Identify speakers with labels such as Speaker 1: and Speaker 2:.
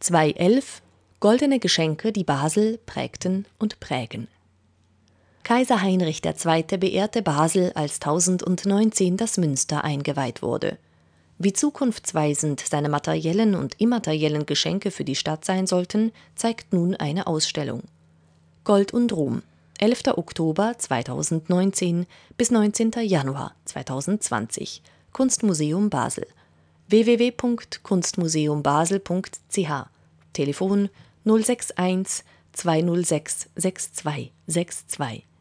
Speaker 1: 211 – Goldene Geschenke, die Basel prägten und prägen. Kaiser Heinrich II. Beehrte Basel, als 1019 das Münster eingeweiht wurde. Wie zukunftsweisend seine materiellen und immateriellen Geschenke für die Stadt sein sollten, zeigt nun eine Ausstellung. Gold und Ruhm, 11. Oktober 2019 bis 19. Januar 2020, Kunstmuseum Basel. www.kunstmuseumbasel.ch, Telefon 061 206 6262.